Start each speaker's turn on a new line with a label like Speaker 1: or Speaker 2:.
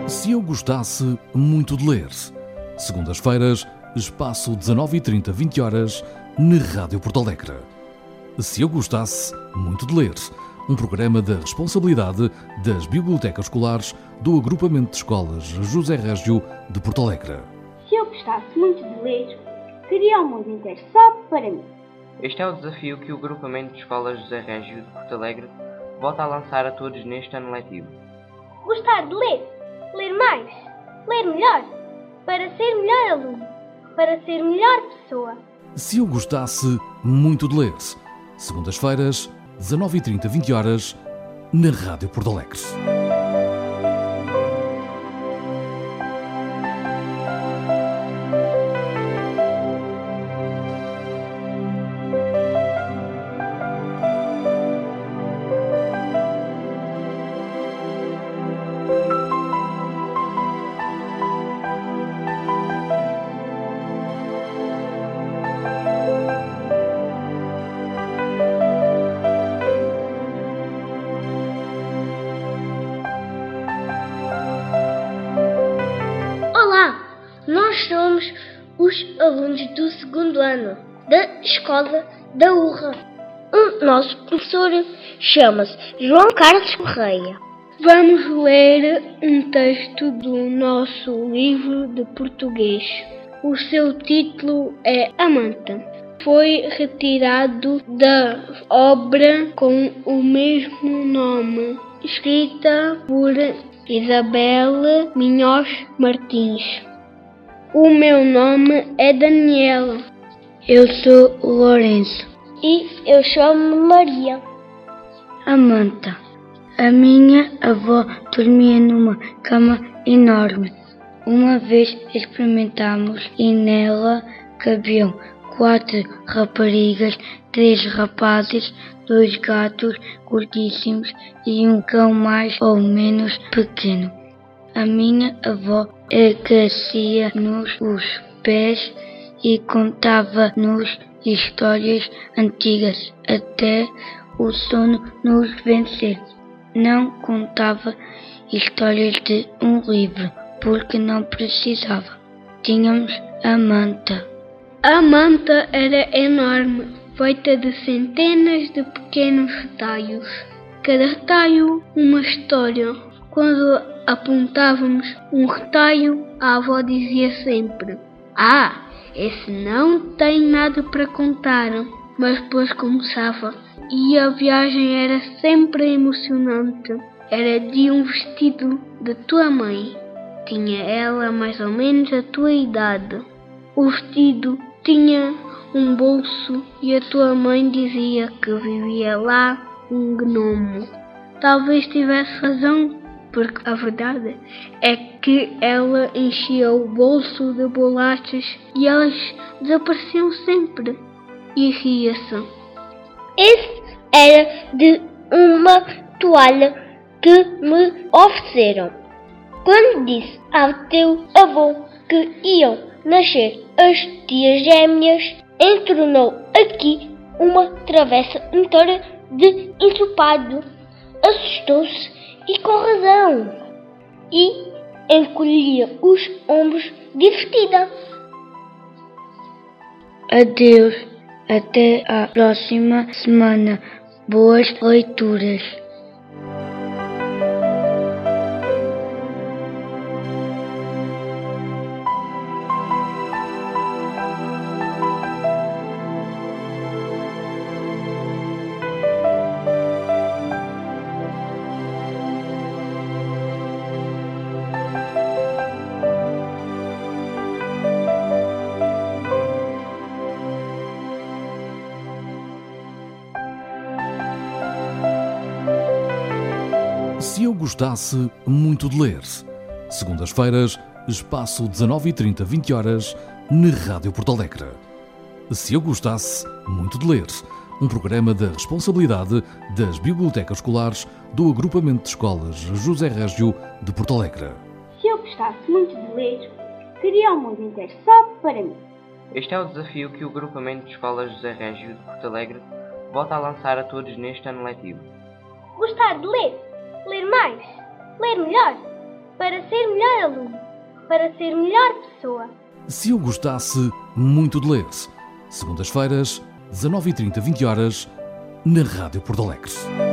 Speaker 1: Se eu gostasse muito de ler. Segundas-feiras, espaço 19h30, 20 horas, na Rádio Porto Alegre. Se eu gostasse muito de ler. Um programa da responsabilidade das bibliotecas escolares do Agrupamento de Escolas José Régio de Porto Alegre.
Speaker 2: Se eu gostasse muito de ler, seria o mundo inteiro só para mim.
Speaker 3: Este é o desafio que o Agrupamento de Escolas José Régio de Porto Alegre volta a lançar a todos neste ano letivo.
Speaker 2: Gostar de ler, ler mais, ler melhor, para ser melhor aluno, para ser melhor pessoa.
Speaker 1: Se eu gostasse muito de ler. Segundas-feiras, 19h30, 20 horas, na Rádio Porto Alegre.
Speaker 4: Nós somos os alunos do segundo ano da Escola da Urra. O nosso professor chama-se João Carlos Correia. Vamos ler um texto do nosso livro de português. O seu título é Amanta. Foi retirado da obra com o mesmo nome, escrita por Isabel Minhoz Martins. O meu nome é Daniela.
Speaker 5: Eu sou o Lourenço.
Speaker 4: E eu chamo-me Maria.
Speaker 5: Amanta. A minha avó dormia numa cama enorme. Uma vez experimentámos e nela cabiam 4 raparigas, 3 rapazes, 2 gatos gordíssimos e um cão mais ou menos pequeno. A minha avó aquecia-nos os pés e contava-nos histórias antigas até o sono nos vencer. Não contava histórias de um livro, porque não precisava. Tínhamos a manta.
Speaker 4: A manta era enorme, feita de centenas de pequenos retalhos. Cada retalho uma história. Quando apontávamos um retalho, a avó dizia sempre: esse não tem nada para contar. Mas depois começava e a viagem era sempre emocionante. Era de um vestido da tua mãe. Tinha ela mais ou menos a tua idade. O vestido tinha um bolso e a tua mãe dizia que vivia lá um gnomo. Talvez tivesse razão, porque a verdade é que ela enchia o bolso de bolachas e elas desapareciam sempre. E ria-se.
Speaker 6: Esse era de uma toalha que me ofereceram. Quando disse ao teu avô que iam nascer as tias gêmeas, entornou aqui uma travessa inteira de ensopado. Assustou-se e com razão, e encolhia os ombros divertida.
Speaker 5: Adeus, até a próxima semana. Boas leituras.
Speaker 1: Se eu gostasse muito de ler. Segundas-feiras, espaço 19h30, 20 horas, na Rádio Porto Alegre. Se eu gostasse muito de ler. Um programa da responsabilidade das bibliotecas escolares do Agrupamento de Escolas José Régio de Porto Alegre.
Speaker 2: Se eu gostasse muito de ler, seria o mundo inteiro só para mim.
Speaker 3: Este é o desafio que o Agrupamento de Escolas José Régio de Porto Alegre volta a lançar a todos neste ano letivo.
Speaker 2: Gostar de ler, ler mais, ler melhor, para ser melhor aluno, para ser melhor pessoa.
Speaker 1: Se eu gostasse muito de ler. Segundas-feiras, 19h30, 20h, na Rádio Porto Alegre.